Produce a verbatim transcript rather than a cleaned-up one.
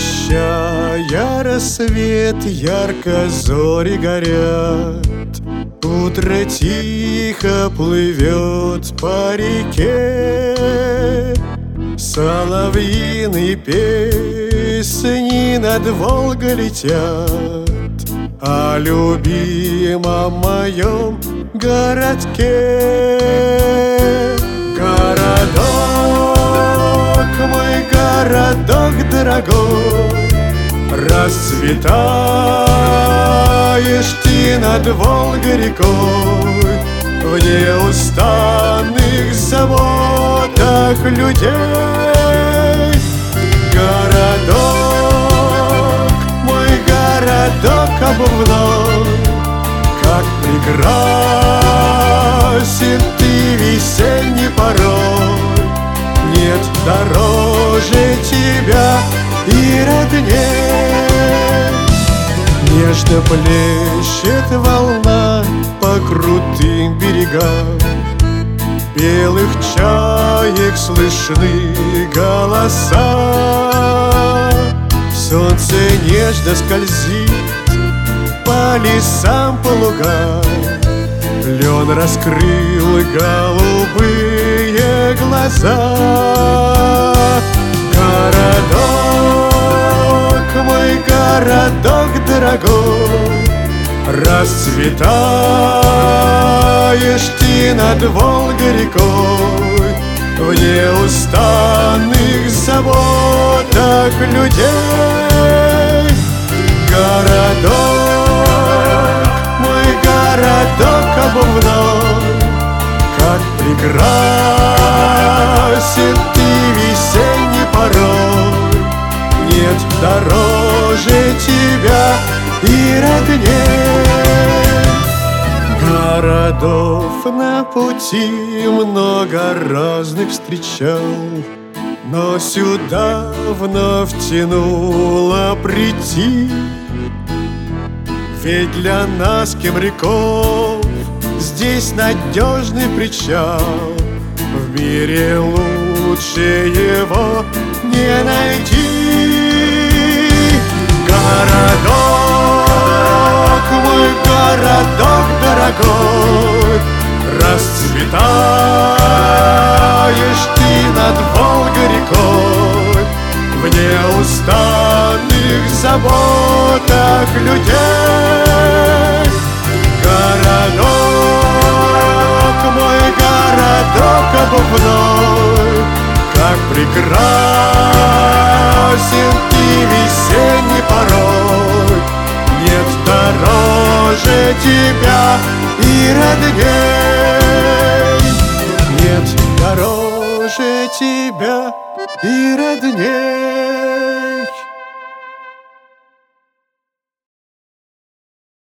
Предвещая рассвет, ярко зори горят. Утро тихо плывет по реке. Соловьиные песни над Волгой летят о любимом моем городке. Городок, мой городок дорогой, расцветаешь ты над Волгой рекой в неустанных заботах людей. Городок, мой городок обувной, как прекрасен ты весенний порой. Нет дороже тебя и родней. Нежно плещет волна по крутым берегам, белых чаек слышны голоса. Солнце нежно скользит по лесам, по лугам, лен раскрыл голубые глаза. Городок, мой городок дорогой, расцветаешь ты над Волгой рекой в неустанных заботах людей. Городок, мой городок обувной, как прекрасен ты весенний порой. Нет дороже тебя и родней. Городов на пути много разных встречал, но сюда вновь тянуло прийти. Ведь для нас, кемряков, здесь надежный причал. В мире лучше его не найти. Городок, мой городок дорогой, расцветаешь ты над Волгой рекой в неустанных заботах людей. Городок, мой городок обувной, как прекрасен ты весенний порой. Нет дороже тебя и родней. Нет дороже тебя и родней.